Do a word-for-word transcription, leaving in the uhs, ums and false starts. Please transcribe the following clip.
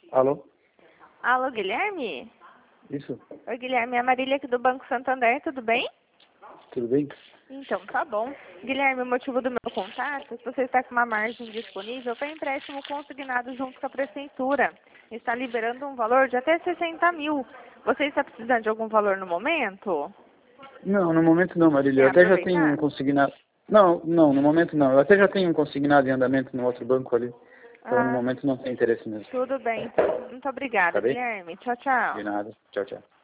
Alô? Alô, Guilherme? Isso? Oi, Guilherme, é a Marília aqui do Banco Santander, tudo bem? Tudo bem? Então, tá bom. Guilherme, o motivo do meu contato é que você está com uma margem disponível para empréstimo consignado junto com a prefeitura. Está liberando um valor de até sessenta mil. Você está precisando de algum valor no momento? Não, no momento não, Marília. Quer Eu até já tenho um aproveitar? consignado. Não, não, no momento não. Eu até já tenho um consignado em andamento no outro banco ali. Então, no Ah, momento não tem interesse mesmo. tudo bem. Então, muito obrigada, Tá bem? Guilherme. Tchau, tchau. De nada. Tchau, tchau.